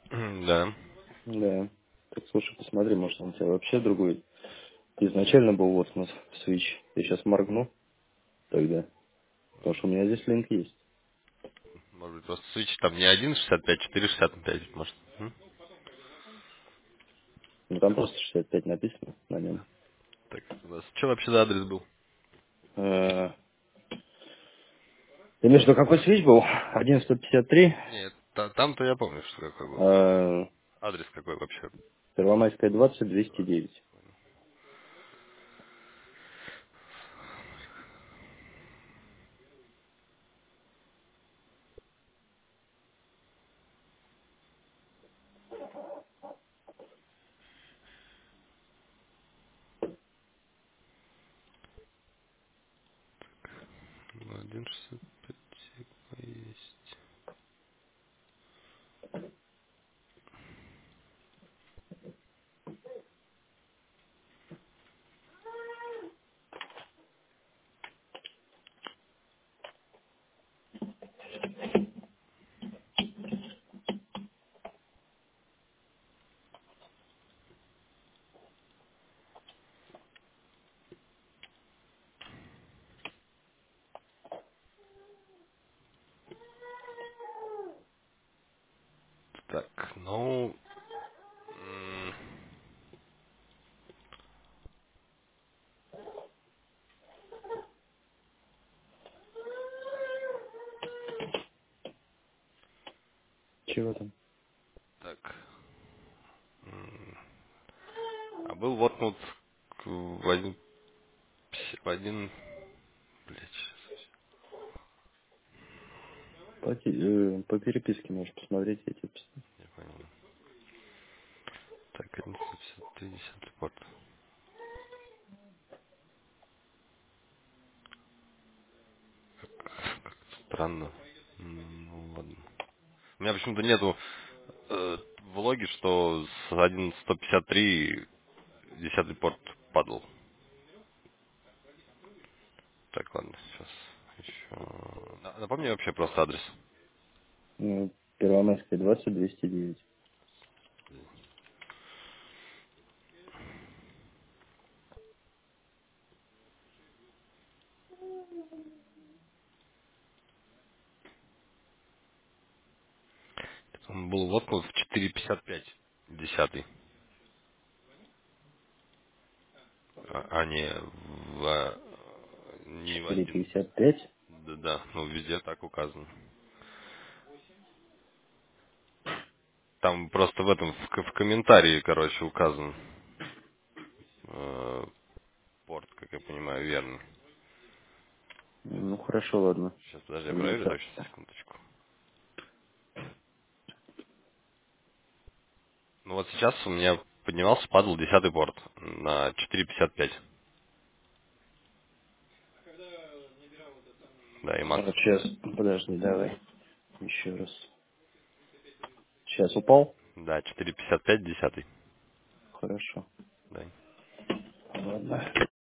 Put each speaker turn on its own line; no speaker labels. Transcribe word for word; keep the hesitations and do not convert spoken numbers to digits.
М, Да.
Да. Так слушай, посмотри, может он у тебя вообще другой. Изначально был вот у нас свич. Я сейчас моргну тогда. Потому что у меня здесь линк есть.
Может быть, просто свич там не один шестьдесят пять, четыре шестьдесят пять, может. М?
Ну там просто шестьдесят пять написано на нем.
Так, у нас что вообще за адрес был?
Э, Ты имеешь в виду, какой свич был? один сто пятьдесят три.
Нет, та- там-то я помню, что какой был.
э,
Адрес какой вообще?
Первомайская двадцать, двести
двадцать.
девять.
Ну, один шестьдесят пять есть. Так, ну... м,
Чего там?
Так. м, А был воткнут к- в один... пс- В один... Блять, сейчас
По, те- э, по переписке можешь посмотреть эти.
не понял. Так, один сто пятьдесят три, десятый порт. Странно. М, Ну ладно. У меня почему-то нету э, в логе, что с один сто пятьдесят три десятый порт падал. Так, ладно, сейчас еще... На- Напомни вообще просто адрес.
Ну, Первомайская двадцать, двести девять.
Он был воткнут в четыре пятьдесят пять десятый, а, а не в... а, не в
четыре
один.
пятьдесят пять.
Да, да, ну везде так указано. Там просто в этом, в, ко- в комментарии, короче, указан э, порт, как я понимаю, верно.
Ну хорошо, ладно.
Сейчас, подожди, я
Тогда
проверю
так.
точно, секундочку. Ну вот сейчас у меня поднимался, падал десятый порт на четыре пятьдесят пять. Да, и макс.
А, сейчас, подожди, давай. Еще раз. Сейчас упал?
Да, четыре пятьдесят пять десятый.
Хорошо.
Да.
Ладно.